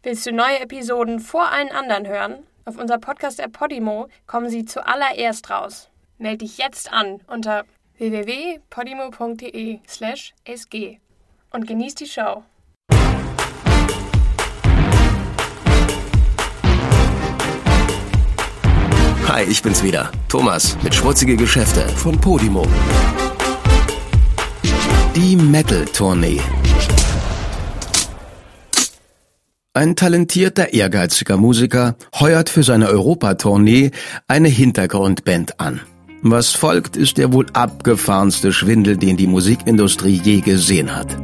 Willst du neue Episoden vor allen anderen hören? Auf unser Podcast-App Podimo kommen sie zuallererst raus. Meld dich jetzt an unter www.podimo.de/sg und genieß die Show. Hi, ich bin's wieder, Thomas mit Schmutzige Geschäfte von Podimo. Die Metal-Tournee. Ein talentierter, ehrgeiziger Musiker heuert für seine Europatournee eine Hintergrundband an. Was folgt, ist der wohl abgefahrenste Schwindel, den die Musikindustrie je gesehen hat.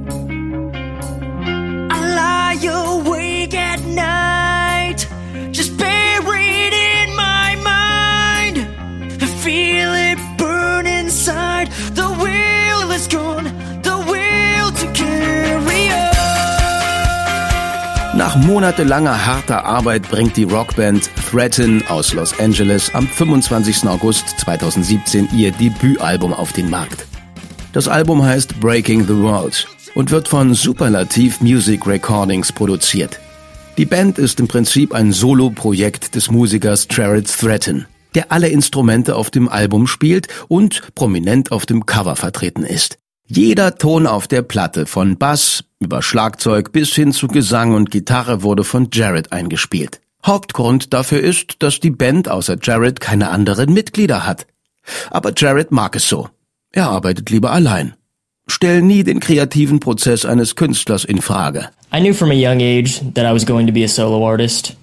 Nach monatelanger harter Arbeit bringt die Rockband Threatin aus Los Angeles am 25. August 2017 ihr Debütalbum auf den Markt. Das Album heißt Breaking the World und wird von Superlative Music Recordings produziert. Die Band ist im Prinzip ein Solo-Projekt des Musikers Jared Threatin, der alle Instrumente auf dem Album spielt und prominent auf dem Cover vertreten ist. Jeder Ton auf der Platte, von Bass über Schlagzeug bis hin zu Gesang und Gitarre, wurde von Jared eingespielt. Hauptgrund dafür ist, dass die Band außer Jared keine anderen Mitglieder hat. Aber Jared mag es so. Er arbeitet lieber allein. Stell nie den kreativen Prozess eines Künstlers in Frage. I knew from a young age that I was going to be a solo artist,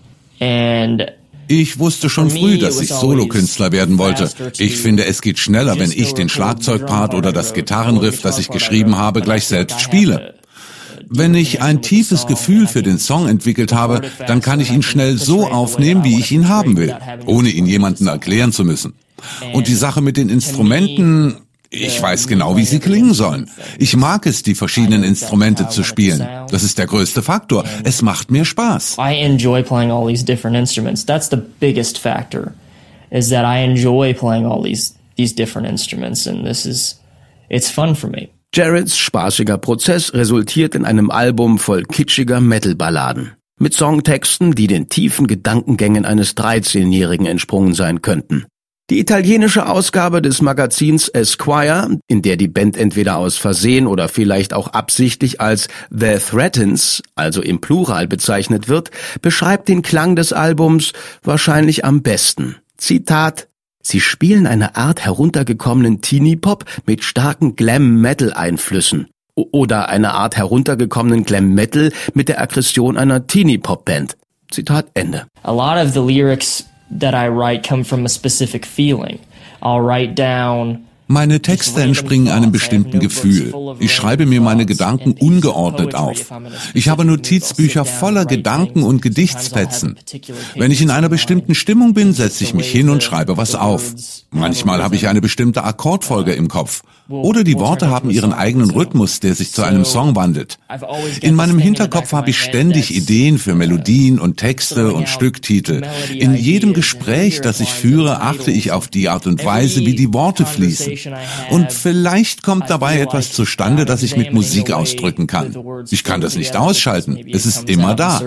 and ich wusste schon früh, dass ich Solokünstler werden wollte. Ich finde, es geht schneller, wenn ich den Schlagzeugpart oder das Gitarrenriff, das ich geschrieben habe, gleich selbst spiele. Wenn ich ein tiefes Gefühl für den Song entwickelt habe, dann kann ich ihn schnell so aufnehmen, wie ich ihn haben will, ohne ihn jemandem erklären zu müssen. Und die Sache mit den Instrumenten, ich weiß genau, wie sie klingen sollen. Ich mag es, die verschiedenen Instrumente zu spielen. Das ist der größte Faktor. Es macht mir Spaß. I enjoy playing all these different instruments. That's the biggest factor, is that I enjoy playing all these different instruments, and it's fun for me. Jareds spaßiger Prozess resultiert in einem Album voll kitschiger Metal-Balladen. Mit Songtexten, die den tiefen Gedankengängen eines 13-Jährigen entsprungen sein könnten. Die italienische Ausgabe des Magazins Esquire, in der die Band entweder aus Versehen oder vielleicht auch absichtlich als The Threatins, also im Plural bezeichnet wird, beschreibt den Klang des Albums wahrscheinlich am besten. Zitat: Sie spielen eine Art heruntergekommenen Teenie-Pop mit starken Glam-Metal-Einflüssen. Oder eine Art heruntergekommenen Glam-Metal mit der Aggression einer Teenie-Pop-Band. Zitat Ende. A lot of the lyrics that I write come from a specific feeling. I'll write down. Meine Texte entspringen einem bestimmten Gefühl. Ich schreibe mir meine Gedanken ungeordnet auf. Ich habe Notizbücher voller Gedanken und Gedichtsfetzen. Wenn ich in einer bestimmten Stimmung bin, setze ich mich hin und schreibe was auf. Manchmal habe ich eine bestimmte Akkordfolge im Kopf. Oder die Worte haben ihren eigenen Rhythmus, der sich zu einem Song wandelt. In meinem Hinterkopf habe ich ständig Ideen für Melodien und Texte und Stücktitel. In jedem Gespräch, das ich führe, achte ich auf die Art und Weise, wie die Worte fließen. Und vielleicht kommt dabei etwas zustande, das ich mit Musik ausdrücken kann. Ich kann das nicht ausschalten. Es ist immer da.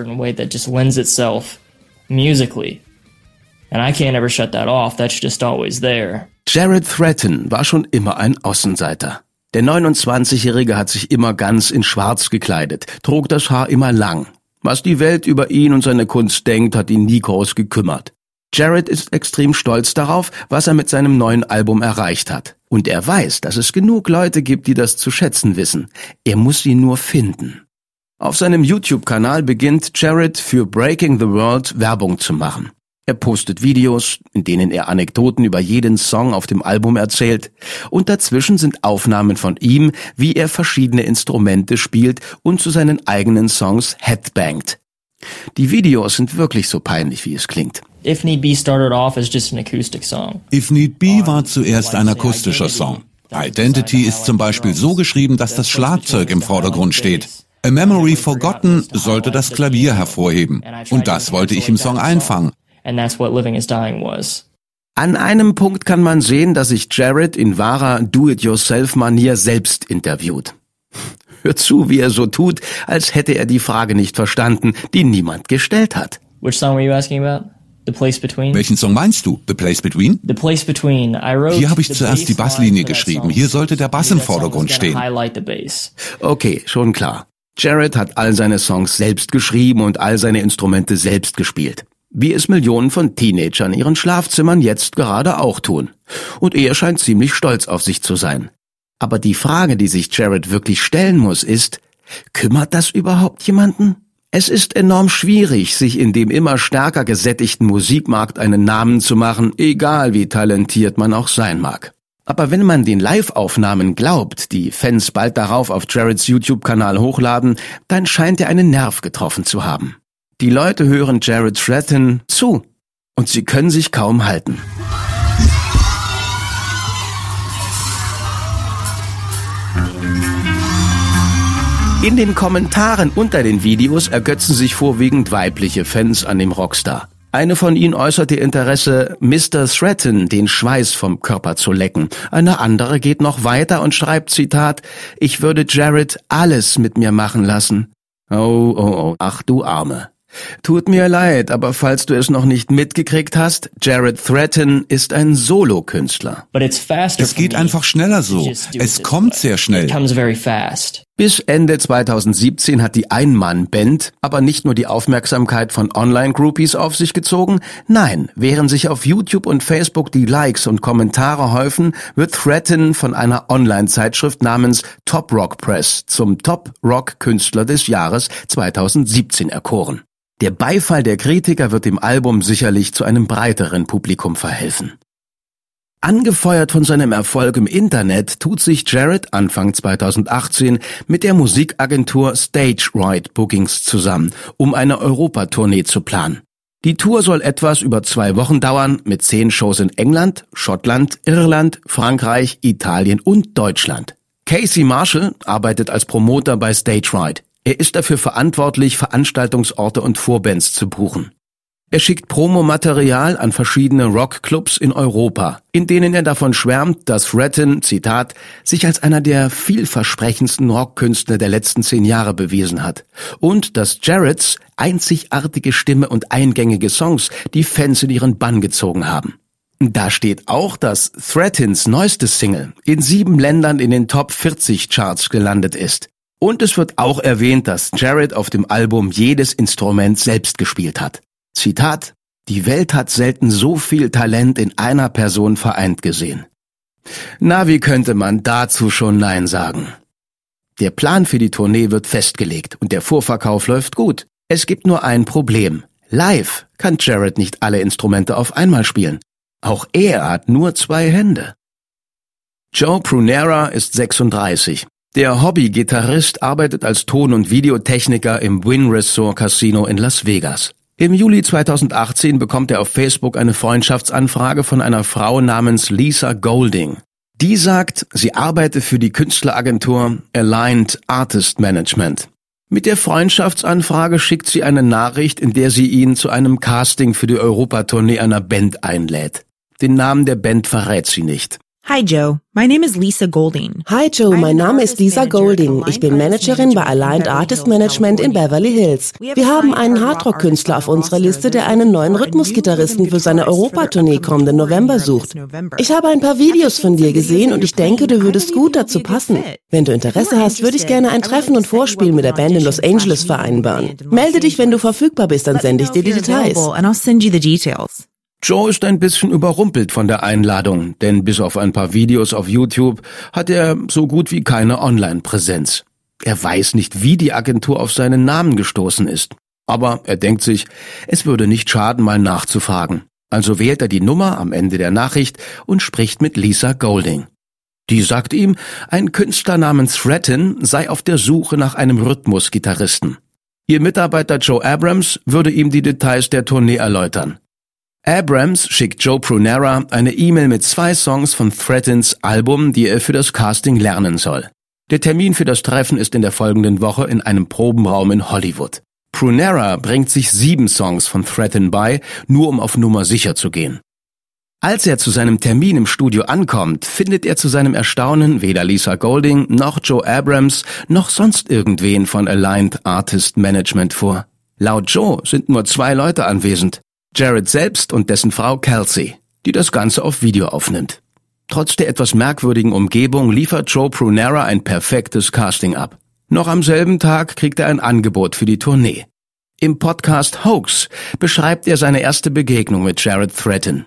And I can't ever shut that off. That's just always there. Jared Threatin war schon immer ein Außenseiter. Der 29-Jährige hat sich immer ganz in Schwarz gekleidet, trug das Haar immer lang. Was die Welt über ihn und seine Kunst denkt, hat ihn nie groß gekümmert. Jared ist extrem stolz darauf, was er mit seinem neuen Album erreicht hat. Und er weiß, dass es genug Leute gibt, die das zu schätzen wissen. Er muss sie nur finden. Auf seinem YouTube-Kanal beginnt Jared für Breaking the World Werbung zu machen. Er postet Videos, in denen er Anekdoten über jeden Song auf dem Album erzählt, und dazwischen sind Aufnahmen von ihm, wie er verschiedene Instrumente spielt und zu seinen eigenen Songs headbangt. Die Videos sind wirklich so peinlich, wie es klingt. If Need Be started off as just an acoustic song. If Need Be war zuerst ein akustischer Song. Identity ist zum Beispiel so geschrieben, dass das Schlagzeug im Vordergrund steht. A Memory Forgotten sollte das Klavier hervorheben. Und das wollte ich im Song einfangen. And that's what Living is Dying was. An einem Punkt kann man sehen, dass sich Jared in wahrer Do-it-yourself-Manier selbst interviewt. Hört zu, wie er so tut, als hätte er die Frage nicht verstanden, die niemand gestellt hat. Which song were you asking about? The Place Between? Welchen Song meinst du? The Place Between? The Place Between. Hier habe ich zuerst die Basslinie geschrieben. Hier sollte der Bass im Vordergrund stehen. Okay, schon klar. Jared hat all seine Songs selbst geschrieben und all seine Instrumente selbst gespielt. Wie es Millionen von Teenagern in ihren Schlafzimmern jetzt gerade auch tun. Und er scheint ziemlich stolz auf sich zu sein. Aber die Frage, die sich Jared wirklich stellen muss, ist, kümmert das überhaupt jemanden? Es ist enorm schwierig, sich in dem immer stärker gesättigten Musikmarkt einen Namen zu machen, egal wie talentiert man auch sein mag. Aber wenn man den Live-Aufnahmen glaubt, die Fans bald darauf auf Jareds YouTube-Kanal hochladen, dann scheint er einen Nerv getroffen zu haben. Die Leute hören Jared Threatin zu und sie können sich kaum halten. In den Kommentaren unter den Videos ergötzen sich vorwiegend weibliche Fans an dem Rockstar. Eine von ihnen äußerte Interesse, Mr. Threatin den Schweiß vom Körper zu lecken. Eine andere geht noch weiter und schreibt, Zitat, ich würde Jared alles mit mir machen lassen. Oh, ach du Arme. Tut mir leid, aber falls du es noch nicht mitgekriegt hast, Jared Threatin ist ein Solokünstler. Es geht einfach schneller so. Es kommt sehr schnell. Bis Ende 2017 hat die Ein-Mann-Band aber nicht nur die Aufmerksamkeit von Online-Groupies auf sich gezogen, nein, während sich auf YouTube und Facebook die Likes und Kommentare häufen, wird Threatin von einer Online-Zeitschrift namens Top Rock Press zum Top-Rock-Künstler des Jahres 2017 erkoren. Der Beifall der Kritiker wird dem Album sicherlich zu einem breiteren Publikum verhelfen. Angefeuert von seinem Erfolg im Internet tut sich Jared Anfang 2018 mit der Musikagentur Stage Right Bookings zusammen, um eine Europatournee zu planen. Die Tour soll etwas über 2 Wochen dauern, mit 10 Shows in England, Schottland, Irland, Frankreich, Italien und Deutschland. Casey Marshall arbeitet als Promoter bei Stage Right. Er ist dafür verantwortlich, Veranstaltungsorte und Vorbands zu buchen. Er schickt Promomaterial an verschiedene Rockclubs in Europa, in denen er davon schwärmt, dass Threatin, Zitat, sich als einer der vielversprechendsten Rockkünstler der letzten 10 Jahre bewiesen hat und dass Jareds einzigartige Stimme und eingängige Songs die Fans in ihren Bann gezogen haben. Da steht auch, dass Threatins neuestes Single in 7 Ländern in den Top 40 Charts gelandet ist. Und es wird auch erwähnt, dass Jared auf dem Album jedes Instrument selbst gespielt hat. Zitat, die Welt hat selten so viel Talent in einer Person vereint gesehen. Na, wie könnte man dazu schon Nein sagen? Der Plan für die Tournee wird festgelegt und der Vorverkauf läuft gut. Es gibt nur ein Problem. Live kann Jared nicht alle Instrumente auf einmal spielen. Auch er hat nur 2 Hände. Joe Prunera ist 36. Der Hobby-Gitarrist arbeitet als Ton- und Videotechniker im Wynn Resort Casino in Las Vegas. Im Juli 2018 bekommt er auf Facebook eine Freundschaftsanfrage von einer Frau namens Lisa Golding. Die sagt, sie arbeite für die Künstleragentur Aligned Artist Management. Mit der Freundschaftsanfrage schickt sie eine Nachricht, in der sie ihn zu einem Casting für die Europatournee einer Band einlädt. Den Namen der Band verrät sie nicht. Hi Joe, my name is Lisa Golding. Hi Joe, mein Name ist Lisa Golding. Ich bin Managerin bei Aligned Artist Management in Beverly Hills. Wir haben einen Hardrock-Künstler auf unserer Liste, der einen neuen Rhythmusgitarristen für seine Europatournee kommenden November sucht. Ich habe ein paar Videos von dir gesehen und ich denke, du würdest gut dazu passen. Wenn du Interesse hast, würde ich gerne ein Treffen und Vorspiel mit der Band in Los Angeles vereinbaren. Melde dich, wenn du verfügbar bist, dann sende ich dir die Details. Joe ist ein bisschen überrumpelt von der Einladung, denn bis auf ein paar Videos auf YouTube hat er so gut wie keine Online-Präsenz. Er weiß nicht, wie die Agentur auf seinen Namen gestoßen ist. Aber er denkt sich, es würde nicht schaden, mal nachzufragen. Also wählt er die Nummer am Ende der Nachricht und spricht mit Lisa Golding. Die sagt ihm, ein Künstler namens Threatin sei auf der Suche nach einem Rhythmusgitarristen. Ihr Mitarbeiter Joe Abrams würde ihm die Details der Tournee erläutern. Abrams schickt Joe Prunera eine E-Mail mit 2 Songs von Threatins Album, die er für das Casting lernen soll. Der Termin für das Treffen ist in der folgenden Woche in einem Probenraum in Hollywood. Prunera bringt sich 7 Songs von Threatin bei, nur um auf Nummer sicher zu gehen. Als er zu seinem Termin im Studio ankommt, findet er zu seinem Erstaunen weder Lisa Golding noch Joe Abrams noch sonst irgendwen von Aligned Artist Management vor. Laut Joe sind nur 2 Leute anwesend, Jarrett selbst und dessen Frau Kelsey, die das Ganze auf Video aufnimmt. Trotz der etwas merkwürdigen Umgebung liefert Joe Prunera ein perfektes Casting ab. Noch am selben Tag kriegt er ein Angebot für die Tournee. Im Podcast Hoax beschreibt er seine erste Begegnung mit Jarrett Threatin.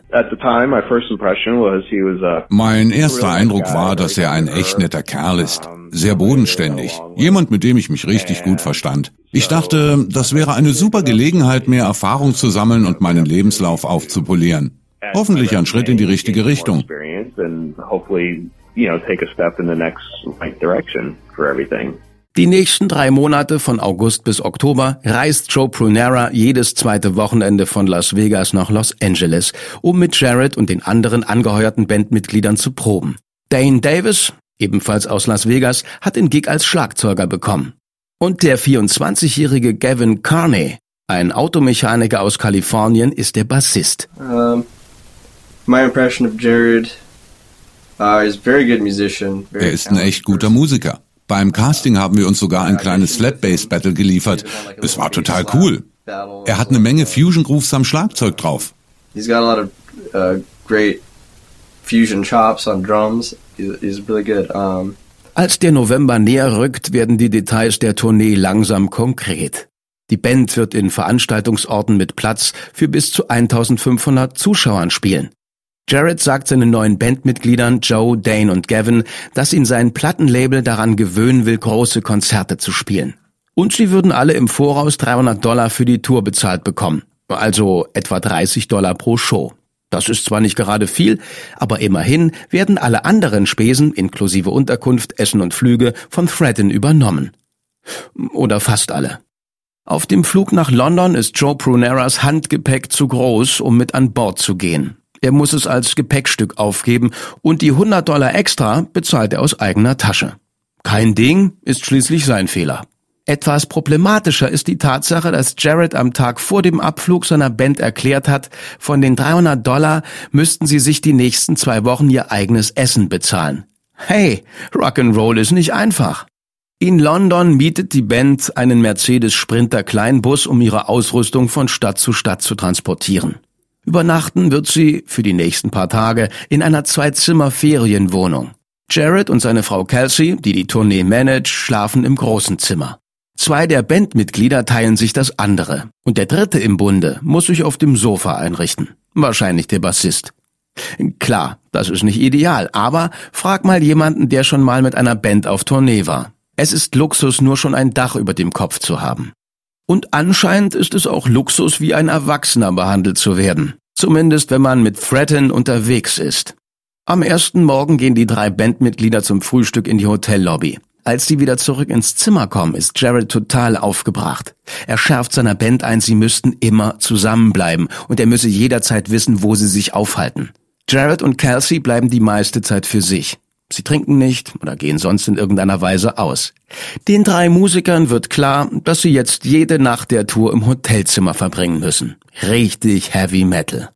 Mein erster Eindruck war, dass er ein echt netter Kerl ist. Sehr bodenständig. Jemand, mit dem ich mich richtig gut verstand. Ich dachte, das wäre eine super Gelegenheit, mehr Erfahrung zu sammeln und meinen Lebenslauf aufzupolieren. Hoffentlich ein Schritt in die richtige Richtung. Die nächsten 3 Monate von August bis Oktober reist Joe Prunera jedes zweite Wochenende von Las Vegas nach Los Angeles, um mit Jarrett und den anderen angeheuerten Bandmitgliedern zu proben. Dane Davis, ebenfalls aus Las Vegas, hat den Gig als Schlagzeuger bekommen. Und der 24-jährige Gavin Carney, ein Automechaniker aus Kalifornien, ist der Bassist. My impression of Jared, he's a very good musician. Er ist ein echt guter Musiker. Beim Casting haben wir uns sogar ein kleines Flat-Bass-Battle geliefert. Es war total cool. Er hat eine Menge Fusion-Grooves am Schlagzeug drauf. He's got a lot of great fusion chops on drums. He's really good. Als der November näher rückt, werden die Details der Tournee langsam konkret. Die Band wird in Veranstaltungsorten mit Platz für bis zu 1500 Zuschauern spielen. Jarrett sagt seinen neuen Bandmitgliedern Joe, Dane und Gavin, dass ihn sein Plattenlabel daran gewöhnen will, große Konzerte zu spielen. Und sie würden alle im Voraus $300 für die Tour bezahlt bekommen, also etwa $30 pro Show. Das ist zwar nicht gerade viel, aber immerhin werden alle anderen Spesen, inklusive Unterkunft, Essen und Flüge, von Threatin übernommen. Oder fast alle. Auf dem Flug nach London ist Joe Pruneras Handgepäck zu groß, um mit an Bord zu gehen. Er muss es als Gepäckstück aufgeben und die $100 extra bezahlt er aus eigener Tasche. Kein Ding, ist schließlich sein Fehler. Etwas problematischer ist die Tatsache, dass Jarrett am Tag vor dem Abflug seiner Band erklärt hat, von den $300 müssten sie sich die nächsten 2 Wochen ihr eigenes Essen bezahlen. Hey, Rock'n'Roll ist nicht einfach. In London mietet die Band einen Mercedes Sprinter Kleinbus, um ihre Ausrüstung von Stadt zu transportieren. Übernachten wird sie für die nächsten paar Tage in einer 2-Zimmer-Ferienwohnung. Jarrett und seine Frau Kelsey, die die Tournee managt, schlafen im großen Zimmer. 2 der Bandmitglieder teilen sich das andere. Und der 3. im Bunde muss sich auf dem Sofa einrichten. Wahrscheinlich der Bassist. Klar, das ist nicht ideal, aber frag mal jemanden, der schon mal mit einer Band auf Tournee war. Es ist Luxus, nur schon ein Dach über dem Kopf zu haben. Und anscheinend ist es auch Luxus, wie ein Erwachsener behandelt zu werden. Zumindest, wenn man mit Threatin unterwegs ist. Am ersten Morgen gehen die 3 Bandmitglieder zum Frühstück in die Hotellobby. Als sie wieder zurück ins Zimmer kommen, ist Jarrett total aufgebracht. Er schärft seiner Band ein, sie müssten immer zusammenbleiben und er müsse jederzeit wissen, wo sie sich aufhalten. Jarrett und Kelsey bleiben die meiste Zeit für sich. Sie trinken nicht oder gehen sonst in irgendeiner Weise aus. Den 3 Musikern wird klar, dass sie jetzt jede Nacht der Tour im Hotelzimmer verbringen müssen. Richtig Heavy Metal.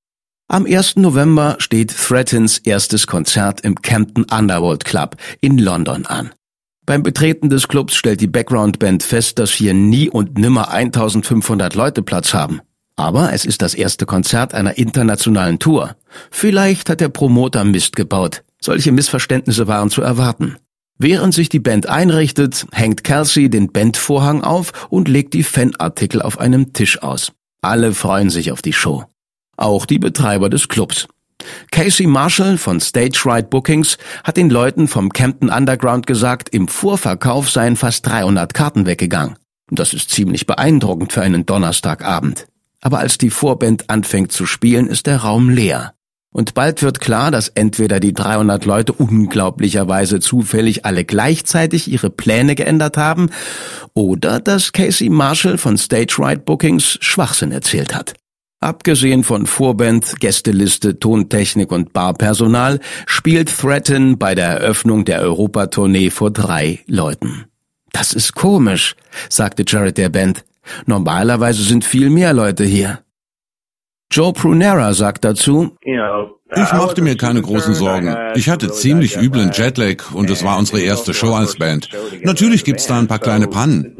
Am 1. November steht Threatins erstes Konzert im Camden Underworld Club in London an. Beim Betreten des Clubs stellt die Background-Band fest, dass hier nie und nimmer 1500 Leute Platz haben. Aber es ist das erste Konzert einer internationalen Tour. Vielleicht hat der Promoter Mist gebaut. Solche Missverständnisse waren zu erwarten. Während sich die Band einrichtet, hängt Kelsey den Bandvorhang auf und legt die Fanartikel auf einem Tisch aus. Alle freuen sich auf die Show. Auch die Betreiber des Clubs. Casey Marshall von Stage Right Bookings hat den Leuten vom Camden Underground gesagt, im Vorverkauf seien fast 300 Karten weggegangen. Das ist ziemlich beeindruckend für einen Donnerstagabend. Aber als die Vorband anfängt zu spielen, ist der Raum leer. Und bald wird klar, dass entweder die 300 Leute unglaublicherweise zufällig alle gleichzeitig ihre Pläne geändert haben oder dass Casey Marshall von Stage Right Bookings Schwachsinn erzählt hat. Abgesehen von Vorband, Gästeliste, Tontechnik und Barpersonal spielt Threatin bei der Eröffnung der Europatournee vor 3 Leuten. Das ist komisch, sagte Jarrett der Band. Normalerweise sind viel mehr Leute hier. Joe Prunera sagt dazu: Ich machte mir keine großen Sorgen. Ich hatte ziemlich üblen Jetlag und es war unsere erste Show als Band. Natürlich gibt's da ein paar kleine Pannen.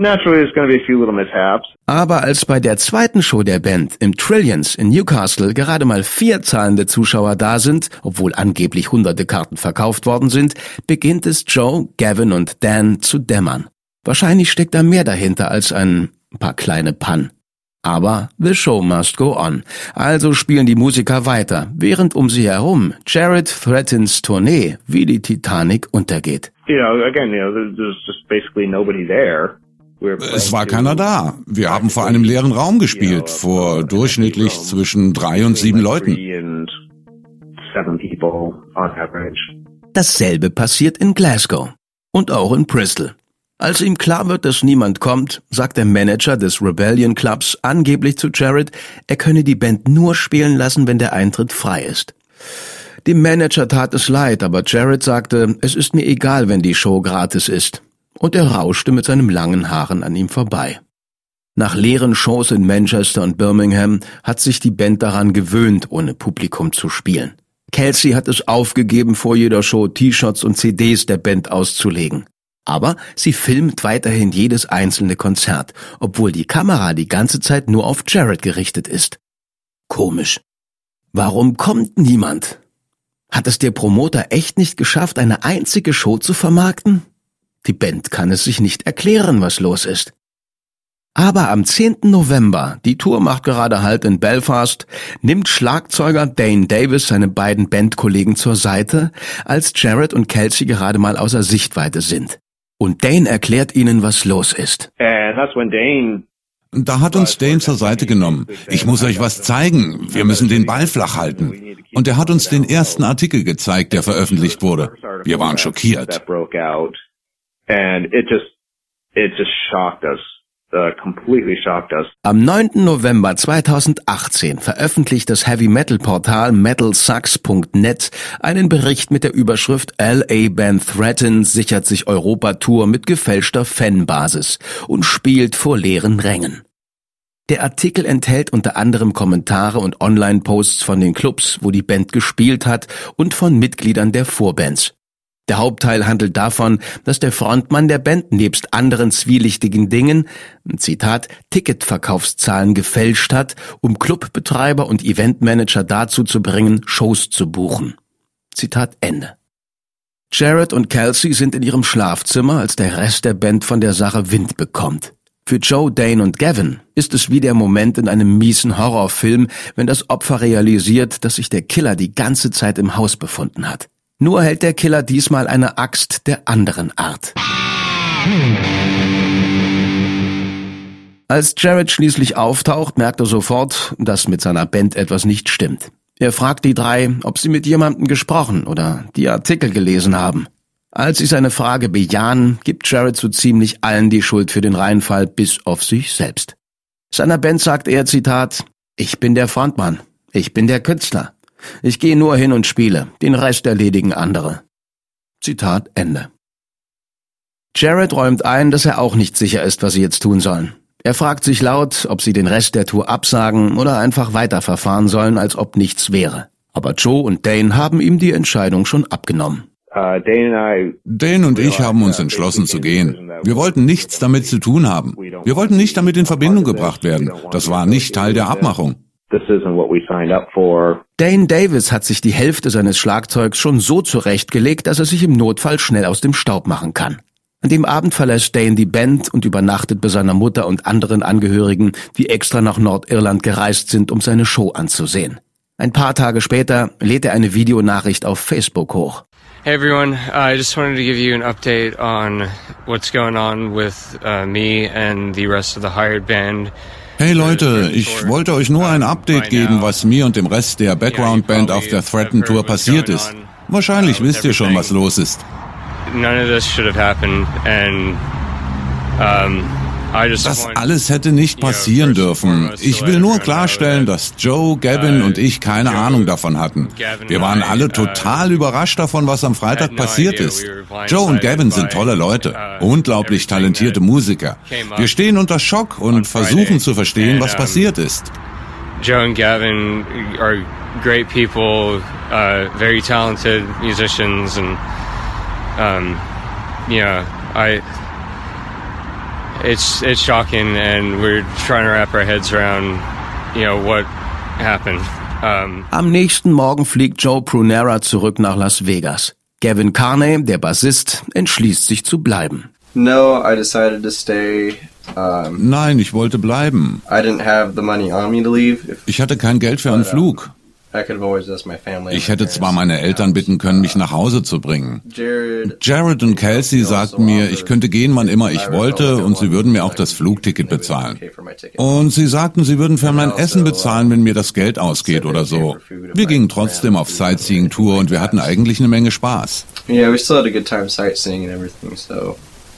Aber als bei der zweiten Show der Band im Trillions in Newcastle gerade mal 4 zahlende Zuschauer da sind, obwohl angeblich hunderte Karten verkauft worden sind, beginnt es Joe, Gavin und Dan zu dämmern. Wahrscheinlich steckt da mehr dahinter als ein paar kleine Pannen. Aber the show must go on. Also spielen die Musiker weiter, während um sie herum Jared Threatins Tournee wie die Titanic untergeht. Es war keiner da. Wir haben vor einem leeren Raum gespielt, vor durchschnittlich zwischen 3 und 7 Leuten. Dasselbe passiert in Glasgow und auch in Bristol. Als ihm klar wird, dass niemand kommt, sagt der Manager des Rebellion Clubs angeblich zu Jared, er könne die Band nur spielen lassen, wenn der Eintritt frei ist. Dem Manager tat es leid, aber Jared sagte, es ist mir egal, wenn die Show gratis ist. Und er rauschte mit seinen langen Haaren an ihm vorbei. Nach leeren Shows in Manchester und Birmingham hat sich die Band daran gewöhnt, ohne Publikum zu spielen. Kelsey hat es aufgegeben, vor jeder Show T-Shirts und CDs der Band auszulegen. Aber sie filmt weiterhin jedes einzelne Konzert, obwohl die Kamera die ganze Zeit nur auf Jared gerichtet ist. Komisch. Warum kommt niemand? Hat es der Promoter echt nicht geschafft, eine einzige Show zu vermarkten? Die Band kann es sich nicht erklären, was los ist. Aber am 10. November, die Tour macht gerade Halt in Belfast, nimmt Schlagzeuger Dane Davis seine beiden Bandkollegen zur Seite, als Jared und Kelsey gerade mal außer Sichtweite sind. Und Dane erklärt ihnen, was los ist. Da hat uns Dane zur Seite genommen. Ich muss euch was zeigen. Wir müssen den Ball flach halten. Und er hat uns den ersten Artikel gezeigt, der veröffentlicht wurde. Wir waren schockiert. Am 9. November 2018 veröffentlicht das Heavy-Metal-Portal metalsucks.net einen Bericht mit der Überschrift LA-Band Threatin sichert sich Europa-Tour mit gefälschter Fanbasis und spielt vor leeren Rängen. Der Artikel enthält unter anderem Kommentare und Online-Posts von den Clubs, wo die Band gespielt hat, und von Mitgliedern der Vorbands. Der Hauptteil handelt davon, dass der Frontmann der Band nebst anderen zwielichtigen Dingen, Zitat, Ticketverkaufszahlen gefälscht hat, um Clubbetreiber und Eventmanager dazu zu bringen, Shows zu buchen. Zitat Ende. Jared und Kelsey sind in ihrem Schlafzimmer, als der Rest der Band von der Sache Wind bekommt. Für Joe, Dane und Gavin ist es wie der Moment in einem miesen Horrorfilm, wenn das Opfer realisiert, dass sich der Killer die ganze Zeit im Haus befunden hat. Nur hält der Killer diesmal eine Axt der anderen Art. Als Jared schließlich auftaucht, merkt er sofort, dass mit seiner Band etwas nicht stimmt. Er fragt die 3, ob sie mit jemandem gesprochen oder die Artikel gelesen haben. Als sie seine Frage bejahen, gibt Jared so ziemlich allen die Schuld für den Reinfall, bis auf sich selbst. Seiner Band sagt er, Zitat, ich bin der Frontmann, ich bin der Künstler. Ich gehe nur hin und spiele, den Rest erledigen andere. Zitat Ende. Jared räumt ein, dass er auch nicht sicher ist, was sie jetzt tun sollen. Er fragt sich laut, ob sie den Rest der Tour absagen oder einfach weiterverfahren sollen, als ob nichts wäre. Aber Joe und Dane haben ihm die Entscheidung schon abgenommen. Dane und ich haben uns entschlossen zu gehen. Wir wollten nichts damit zu tun haben. Wir wollten nicht damit in Verbindung gebracht werden. Das war nicht Teil der Abmachung. Dane Davis hat sich die Hälfte seines Schlagzeugs schon so zurechtgelegt, dass er sich im Notfall schnell aus dem Staub machen kann. An dem Abend verlässt Dane die Band und übernachtet bei seiner Mutter und anderen Angehörigen, die extra nach Nordirland gereist sind, um seine Show anzusehen. Ein paar Tage später lädt er eine Videonachricht auf Facebook hoch. Hey everyone, I just wanted to give you an update on what's going on with me and the rest of the hired band. Hey Leute, ich wollte euch nur ein Update geben, was mir und dem Rest der Background-Band auf der Threatin Tour passiert ist. Wahrscheinlich wisst ihr schon, was los ist. None of this should have happened and das alles hätte nicht passieren dürfen. Ich will nur klarstellen, dass Joe, Gavin und ich keine Ahnung davon hatten. Wir waren alle total überrascht davon, was am Freitag passiert ist. Joe und Gavin sind tolle Leute, unglaublich talentierte Musiker. Wir stehen unter Schock und versuchen zu verstehen, was passiert ist. Joe and Gavin are great people, very talented musicians, and it's shocking, and we're trying to wrap our heads around, what happened. Am nächsten Morgen fliegt Joe Prunera zurück nach Las Vegas. Gavin Carney, der Bassist, entschließt sich zu bleiben. No, I decided to stay. Nein, ich wollte bleiben. I didn't have the money on me to leave. Ich hatte kein Geld für einen Flug. Ich hätte zwar meine Eltern bitten können, mich nach Hause zu bringen. Jared und Kelsey sagten mir, ich könnte gehen, wann immer ich wollte, und sie würden mir auch das Flugticket bezahlen. Und sie sagten, sie würden für mein Essen bezahlen, wenn mir das Geld ausgeht oder so. Wir gingen trotzdem auf Sightseeing-Tour und wir hatten eigentlich eine Menge Spaß. Yeah, we still had a good time sightseeing and everything, so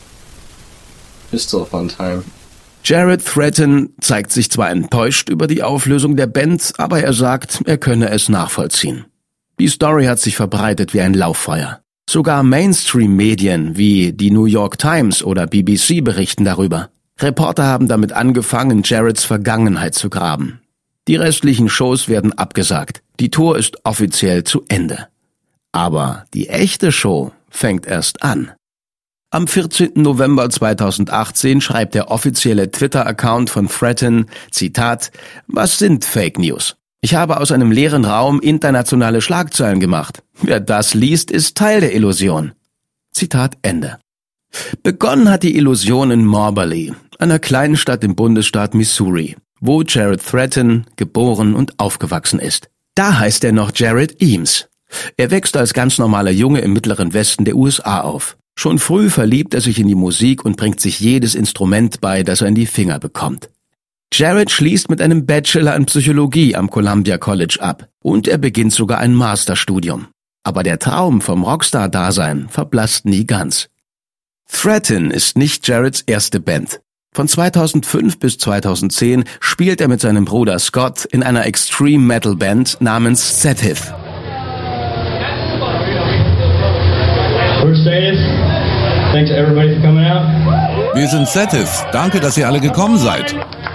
it's still a fun time. Jared Threatin zeigt sich zwar enttäuscht über die Auflösung der Band, aber er sagt, er könne es nachvollziehen. Die Story hat sich verbreitet wie ein Lauffeuer. Sogar Mainstream-Medien wie die New York Times oder BBC berichten darüber. Reporter haben damit angefangen, Jareds Vergangenheit zu graben. Die restlichen Shows werden abgesagt. Die Tour ist offiziell zu Ende. Aber die echte Show fängt erst an. Am 14. November 2018 schreibt der offizielle Twitter-Account von Threatin, Zitat, "Was sind Fake News? Ich habe aus einem leeren Raum internationale Schlagzeilen gemacht. Wer das liest, ist Teil der Illusion." Zitat Ende. Begonnen hat die Illusion in Moberly, einer kleinen Stadt im Bundesstaat Missouri, wo Jared Threatin geboren und aufgewachsen ist. Da heißt er noch Jared Eames. Er wächst als ganz normaler Junge im mittleren Westen der USA auf. Schon früh verliebt er sich in die Musik und bringt sich jedes Instrument bei, das er in die Finger bekommt. Jared schließt mit einem Bachelor in Psychologie am Columbia College ab und er beginnt sogar ein Masterstudium. Aber der Traum vom Rockstar-Dasein verblasst nie ganz. Threatin ist nicht Jareds erste Band. Von 2005 bis 2010 spielt er mit seinem Bruder Scott in einer Extreme-Metal-Band namens Sethith. Wir sind Sethith. Danke, dass ihr alle gekommen seid.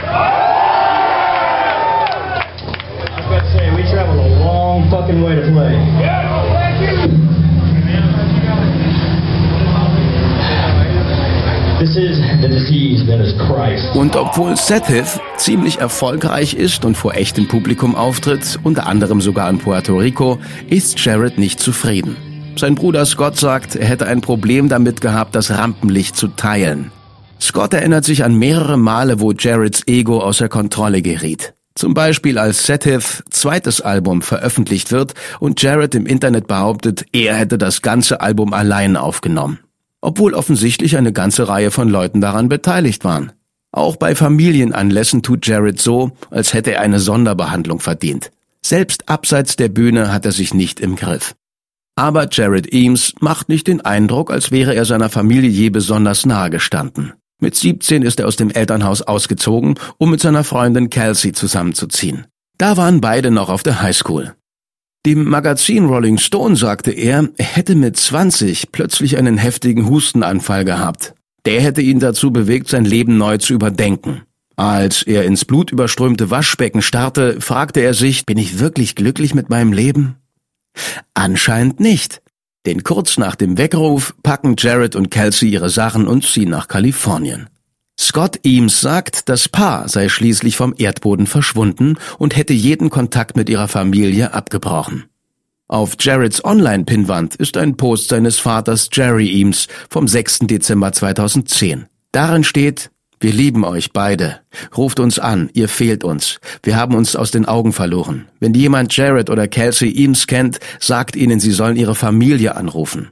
Und obwohl Sethith ziemlich erfolgreich ist und vor echtem Publikum auftritt, unter anderem sogar in Puerto Rico, ist Jared nicht zufrieden. Sein Bruder Scott sagt, er hätte ein Problem damit gehabt, das Rampenlicht zu teilen. Scott erinnert sich an mehrere Male, wo Jareds Ego außer Kontrolle geriet. Zum Beispiel als Sethiths zweites Album veröffentlicht wird und Jared im Internet behauptet, er hätte das ganze Album allein aufgenommen. Obwohl offensichtlich eine ganze Reihe von Leuten daran beteiligt waren. Auch bei Familienanlässen tut Jared so, als hätte er eine Sonderbehandlung verdient. Selbst abseits der Bühne hat er sich nicht im Griff. Aber Jared Eames macht nicht den Eindruck, als wäre er seiner Familie je besonders nahe gestanden. Mit 17 ist er aus dem Elternhaus ausgezogen, um mit seiner Freundin Kelsey zusammenzuziehen. Da waren beide noch auf der Highschool. Dem Magazin Rolling Stone sagte er hätte mit 20 plötzlich einen heftigen Hustenanfall gehabt. Der hätte ihn dazu bewegt, sein Leben neu zu überdenken. Als er ins blutüberströmte Waschbecken starrte, fragte er sich, bin ich wirklich glücklich mit meinem Leben? Anscheinend nicht, denn kurz nach dem Weckruf packen Jared und Kelsey ihre Sachen und ziehen nach Kalifornien. Scott Eames sagt, das Paar sei schließlich vom Erdboden verschwunden und hätte jeden Kontakt mit ihrer Familie abgebrochen. Auf Jareds Online-Pinnwand ist ein Post seines Vaters Jerry Eames vom 6. Dezember 2010. Darin steht, wir lieben euch beide. Ruft uns an, ihr fehlt uns. Wir haben uns aus den Augen verloren. Wenn jemand Jared oder Kelsey Eames kennt, sagt ihnen, sie sollen ihre Familie anrufen.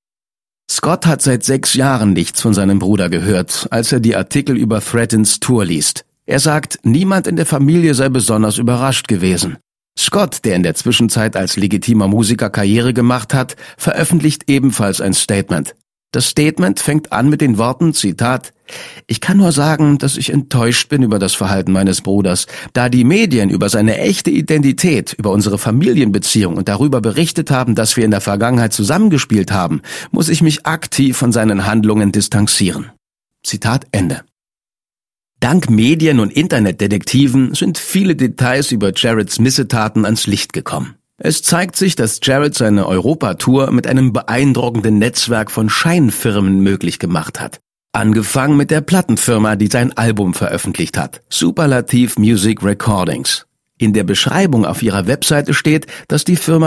Scott hat seit 6 Jahren nichts von seinem Bruder gehört, als er die Artikel über Threatins Tour liest. Er sagt, niemand in der Familie sei besonders überrascht gewesen. Scott, der in der Zwischenzeit als legitimer Musiker Karriere gemacht hat, veröffentlicht ebenfalls ein Statement. Das Statement fängt an mit den Worten, Zitat, ich kann nur sagen, dass ich enttäuscht bin über das Verhalten meines Bruders. Da die Medien über seine echte Identität, über unsere Familienbeziehung und darüber berichtet haben, dass wir in der Vergangenheit zusammengespielt haben, muss ich mich aktiv von seinen Handlungen distanzieren. Zitat Ende. Dank Medien- und Internetdetektiven sind viele Details über Jarretts Missetaten ans Licht gekommen. Es zeigt sich, dass Jarrett seine Europatour mit einem beeindruckenden Netzwerk von Scheinfirmen möglich gemacht hat. Angefangen mit der Plattenfirma, die sein Album veröffentlicht hat, Superlative Music Recordings. In der Beschreibung auf ihrer Webseite steht, dass die Firma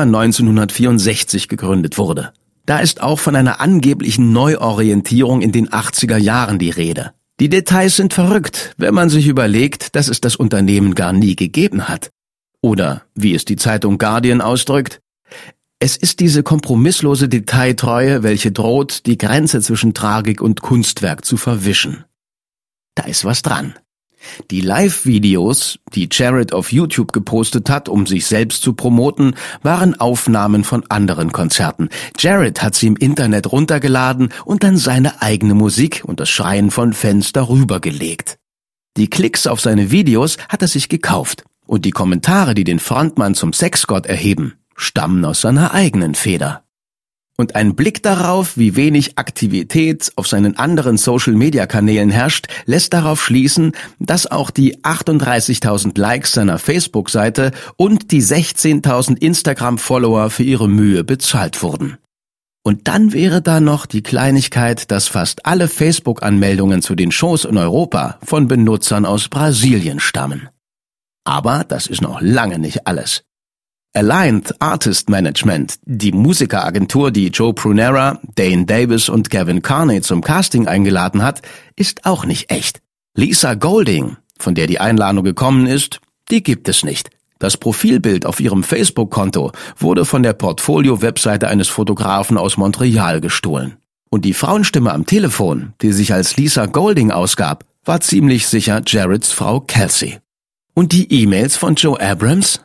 1964 gegründet wurde. Da ist auch von einer angeblichen Neuorientierung in den 80er Jahren die Rede. Die Details sind verrückt, wenn man sich überlegt, dass es das Unternehmen gar nie gegeben hat. Oder, wie es die Zeitung Guardian ausdrückt, es ist diese kompromisslose Detailtreue, welche droht, die Grenze zwischen Tragik und Kunstwerk zu verwischen. Da ist was dran. Die Live-Videos, die Jarrett auf YouTube gepostet hat, um sich selbst zu promoten, waren Aufnahmen von anderen Konzerten. Jarrett hat sie im Internet runtergeladen und dann seine eigene Musik und das Schreien von Fans darüber gelegt. Die Klicks auf seine Videos hat er sich gekauft und die Kommentare, die den Frontmann zum Sexgott erheben, stammen aus seiner eigenen Feder. Und ein Blick darauf, wie wenig Aktivität auf seinen anderen Social-Media-Kanälen herrscht, lässt darauf schließen, dass auch die 38.000 Likes seiner Facebook-Seite und die 16.000 Instagram-Follower für ihre Mühe bezahlt wurden. Und dann wäre da noch die Kleinigkeit, dass fast alle Facebook-Anmeldungen zu den Shows in Europa von Benutzern aus Brasilien stammen. Aber das ist noch lange nicht alles. Aligned Artist Management, die Musikeragentur, die Joe Prunera, Dane Davis und Gavin Carney zum Casting eingeladen hat, ist auch nicht echt. Lisa Golding, von der die Einladung gekommen ist, die gibt es nicht. Das Profilbild auf ihrem Facebook-Konto wurde von der Portfolio-Webseite eines Fotografen aus Montreal gestohlen. Und die Frauenstimme am Telefon, die sich als Lisa Golding ausgab, war ziemlich sicher Jarretts Frau Kelsey. Und die E-Mails von Joe Abrams?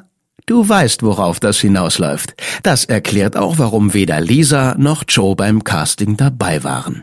Du weißt, worauf das hinausläuft. Das erklärt auch, warum weder Lisa noch Joe beim Casting dabei waren.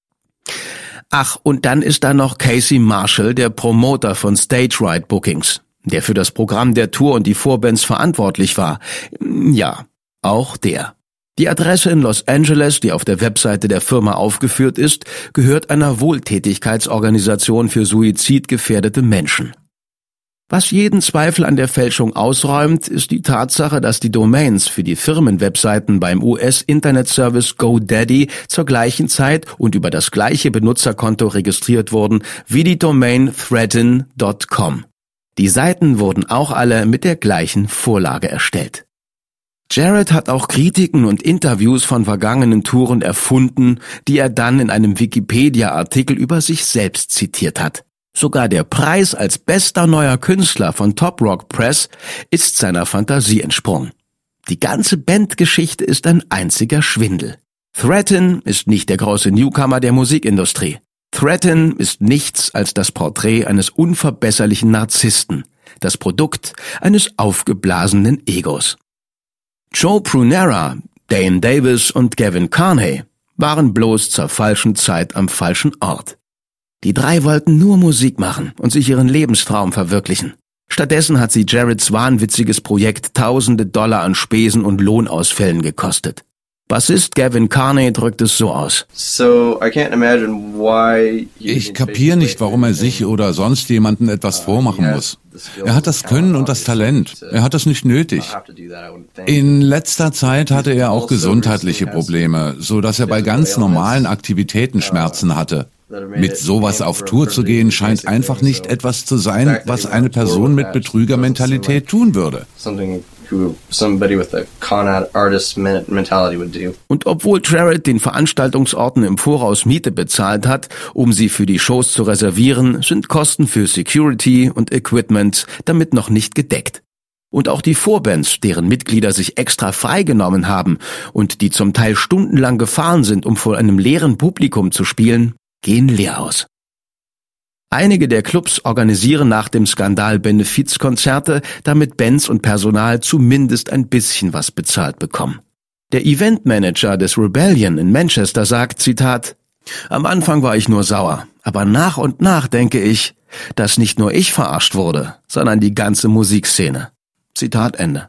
Ach, und dann ist da noch Casey Marshall, der Promoter von Stage Right Bookings, der für das Programm der Tour und die Vorbands verantwortlich war. Ja, auch der. Die Adresse in Los Angeles, die auf der Webseite der Firma aufgeführt ist, gehört einer Wohltätigkeitsorganisation für suizidgefährdete Menschen. Was jeden Zweifel an der Fälschung ausräumt, ist die Tatsache, dass die Domains für die Firmenwebseiten beim US-Internetservice GoDaddy zur gleichen Zeit und über das gleiche Benutzerkonto registriert wurden wie die Domain threaten.com. Die Seiten wurden auch alle mit der gleichen Vorlage erstellt. Jarrett hat auch Kritiken und Interviews von vergangenen Touren erfunden, die er dann in einem Wikipedia-Artikel über sich selbst zitiert hat. Sogar der Preis als bester neuer Künstler von Top Rock Press ist seiner Fantasie entsprungen. Die ganze Bandgeschichte ist ein einziger Schwindel. Threaten ist nicht der große Newcomer der Musikindustrie. Threaten ist nichts als das Porträt eines unverbesserlichen Narzissten, das Produkt eines aufgeblasenen Egos. Joe Prunera, Dane Davis und Gavin Carney waren bloß zur falschen Zeit am falschen Ort. Die drei wollten nur Musik machen und sich ihren Lebenstraum verwirklichen. Stattdessen hat sie Jarretts wahnwitziges Projekt Tausende Dollar an Spesen und Lohnausfällen gekostet. Bassist Gavin Carney drückt es so aus. Ich kapiere nicht, warum er sich oder sonst jemanden etwas vormachen muss. Er hat das Können und das Talent. Er hat das nicht nötig. In letzter Zeit hatte er auch gesundheitliche Probleme, so dass er bei ganz normalen Aktivitäten Schmerzen hatte. Mit sowas auf Tour zu gehen, scheint einfach nicht etwas zu sein, was eine Person mit Betrügermentalität tun würde. Und obwohl Jarrett den Veranstaltungsorten im Voraus Miete bezahlt hat, um sie für die Shows zu reservieren, sind Kosten für Security und Equipment damit noch nicht gedeckt. Und auch die Vorbands, deren Mitglieder sich extra freigenommen haben und die zum Teil stundenlang gefahren sind, um vor einem leeren Publikum zu spielen, gehen leer aus. Einige der Clubs organisieren nach dem Skandal Benefizkonzerte, damit Bands und Personal zumindest ein bisschen was bezahlt bekommen. Der Eventmanager des Rebellion in Manchester sagt, Zitat, am Anfang war ich nur sauer, aber nach und nach denke ich, dass nicht nur ich verarscht wurde, sondern die ganze Musikszene. Zitat Ende.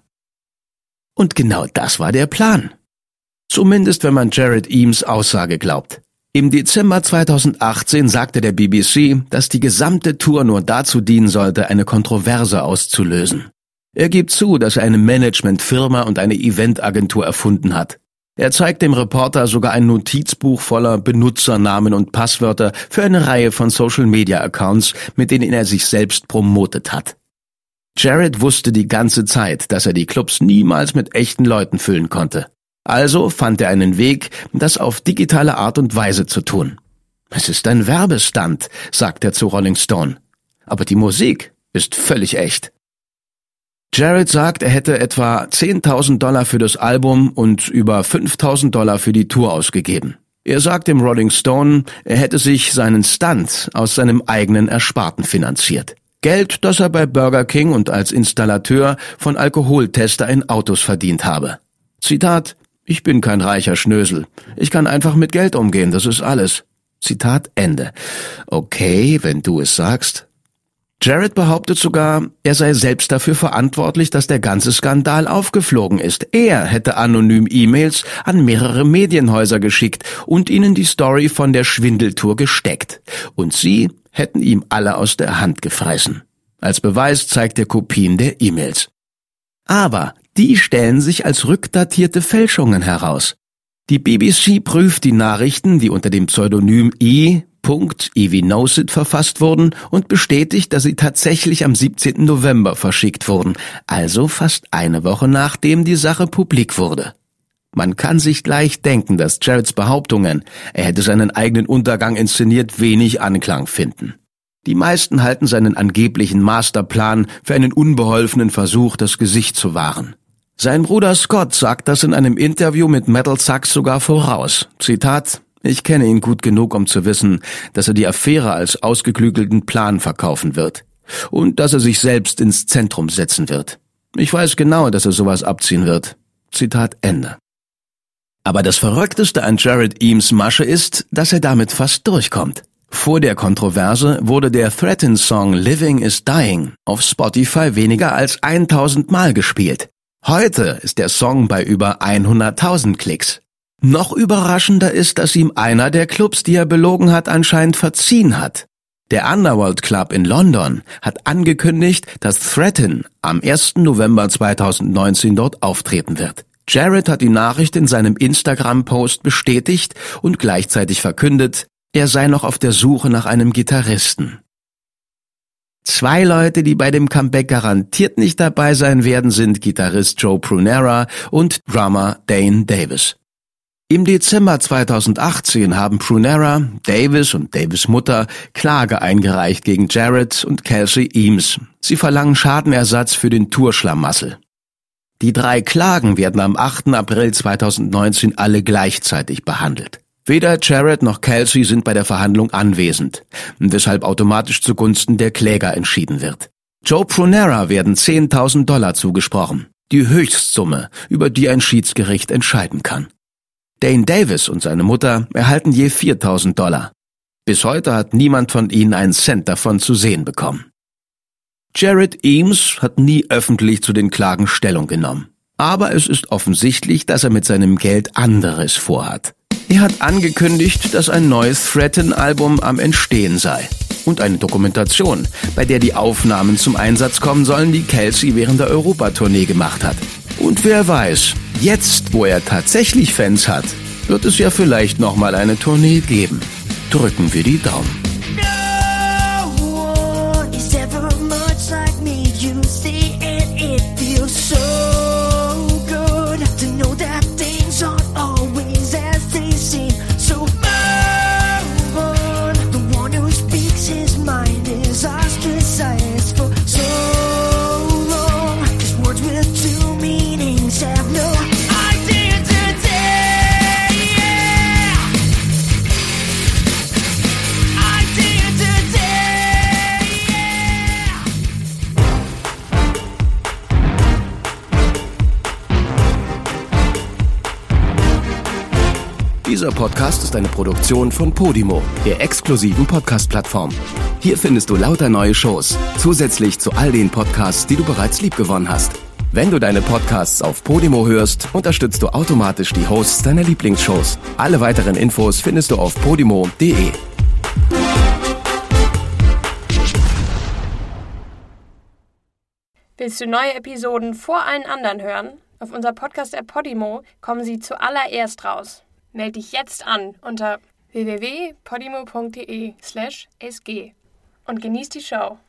Und genau das war der Plan. Zumindest wenn man Jarrett Eames Aussage glaubt. Im Dezember 2018 sagte der BBC, dass die gesamte Tour nur dazu dienen sollte, eine Kontroverse auszulösen. Er gibt zu, dass er eine Managementfirma und eine Eventagentur erfunden hat. Er zeigt dem Reporter sogar ein Notizbuch voller Benutzernamen und Passwörter für eine Reihe von Social-Media-Accounts, mit denen er sich selbst promotet hat. Jared wusste die ganze Zeit, dass er die Clubs niemals mit echten Leuten füllen konnte. Also fand er einen Weg, das auf digitale Art und Weise zu tun. Es ist ein Werbestunt, sagt er zu Rolling Stone. Aber die Musik ist völlig echt. Jared sagt, er hätte etwa $10.000 für das Album und über $5.000 für die Tour ausgegeben. Er sagt dem Rolling Stone, er hätte sich seinen Stunt aus seinem eigenen Ersparten finanziert. Geld, das er bei Burger King und als Installateur von Alkoholtester in Autos verdient habe. Zitat: Ich bin kein reicher Schnösel. Ich kann einfach mit Geld umgehen, das ist alles. Zitat Ende. Okay, wenn du es sagst. Jared behauptet sogar, er sei selbst dafür verantwortlich, dass der ganze Skandal aufgeflogen ist. Er hätte anonym E-Mails an mehrere Medienhäuser geschickt und ihnen die Story von der Schwindeltour gesteckt. Und sie hätten ihm alle aus der Hand gefressen. Als Beweis zeigt er Kopien der E-Mails. Aber die stellen sich als rückdatierte Fälschungen heraus. Die BBC prüft die Nachrichten, die unter dem Pseudonym Evie Knows It verfasst wurden, und bestätigt, dass sie tatsächlich am 17. November verschickt wurden, also fast eine Woche nachdem die Sache publik wurde. Man kann sich gleich denken, dass Jareds Behauptungen, er hätte seinen eigenen Untergang inszeniert, wenig Anklang finden. Die meisten halten seinen angeblichen Masterplan für einen unbeholfenen Versuch, das Gesicht zu wahren. Sein Bruder Scott sagt das in einem Interview mit Metal Sucks sogar voraus. Zitat: Ich kenne ihn gut genug, um zu wissen, dass er die Affäre als ausgeklügelten Plan verkaufen wird. Und dass er sich selbst ins Zentrum setzen wird. Ich weiß genau, dass er sowas abziehen wird. Zitat Ende. Aber das Verrückteste an Jared Eames Masche ist, dass er damit fast durchkommt. Vor der Kontroverse wurde der Threatin-Song Living is Dying auf Spotify weniger als 1000 Mal gespielt. Heute ist der Song bei über 100.000 Klicks. Noch überraschender ist, dass ihm einer der Clubs, die er belogen hat, anscheinend verziehen hat. Der Underworld Club in London hat angekündigt, dass Threatin am 1. November 2019 dort auftreten wird. Jared hat die Nachricht in seinem Instagram-Post bestätigt und gleichzeitig verkündet, er sei noch auf der Suche nach einem Gitarristen. 2 Leute, die bei dem Comeback garantiert nicht dabei sein werden, sind Gitarrist Joe Prunera und Drummer Dane Davis. Im Dezember 2018 haben Prunera, Davis und Davis' Mutter Klage eingereicht gegen Jared und Kelsey Eames. Sie verlangen Schadenersatz für den Tourschlamassel. Die 3 Klagen werden am 8. April 2019 alle gleichzeitig behandelt. Weder Jared noch Kelsey sind bei der Verhandlung anwesend, weshalb automatisch zugunsten der Kläger entschieden wird. Joe Prunera werden $10.000 zugesprochen, die Höchstsumme, über die ein Schiedsgericht entscheiden kann. Dane Davis und seine Mutter erhalten je $4.000. Bis heute hat niemand von ihnen einen Cent davon zu sehen bekommen. Jared Eames hat nie öffentlich zu den Klagen Stellung genommen. Aber es ist offensichtlich, dass er mit seinem Geld anderes vorhat. Er hat angekündigt, dass ein neues Threatin-Album am Entstehen sei. Und eine Dokumentation, bei der die Aufnahmen zum Einsatz kommen sollen, die Kelsey während der Europatournee gemacht hat. Und wer weiß, jetzt, wo er tatsächlich Fans hat, wird es ja vielleicht nochmal eine Tournee geben. Drücken wir die Daumen. Dieser Podcast ist eine Produktion von Podimo, der exklusiven Podcast-Plattform. Hier findest du lauter neue Shows, zusätzlich zu all den Podcasts, die du bereits liebgewonnen hast. Wenn du deine Podcasts auf Podimo hörst, unterstützt du automatisch die Hosts deiner Lieblingsshows. Alle weiteren Infos findest du auf podimo.de. Willst du neue Episoden vor allen anderen hören? Auf unserer Podcast-App Podimo kommen sie zuallererst raus. Meld dich jetzt an unter www.podimo.de/sg und genieß die Show.